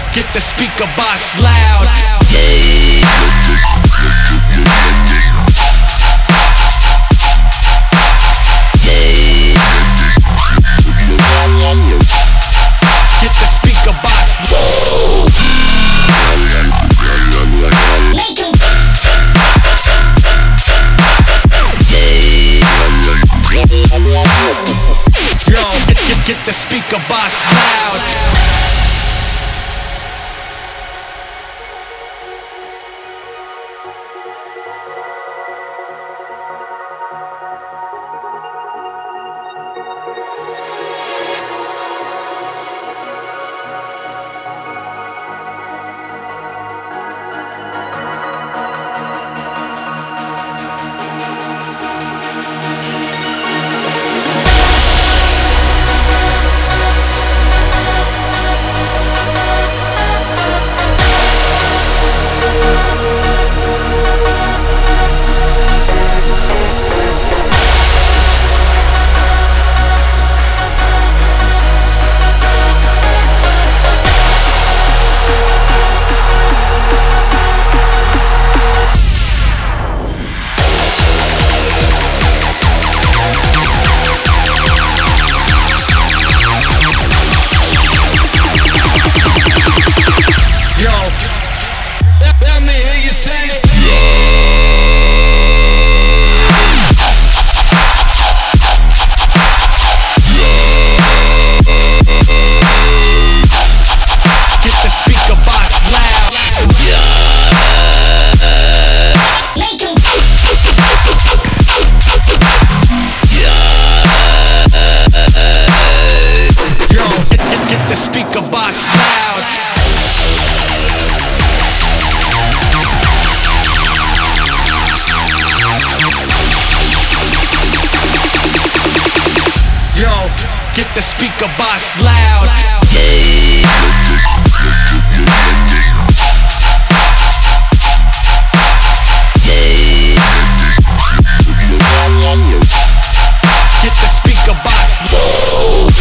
Get the speaker box loud. Get the speaker box loud. Yo, get the speaker box loud. Let me hear you say it. Get the speaker box loud. Yo, get the speaker box loud. Yo, get the speaker box loud. Get the speaker box loud.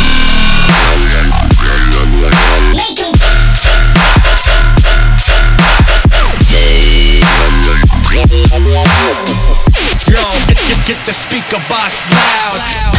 Yo, get the speaker box loud.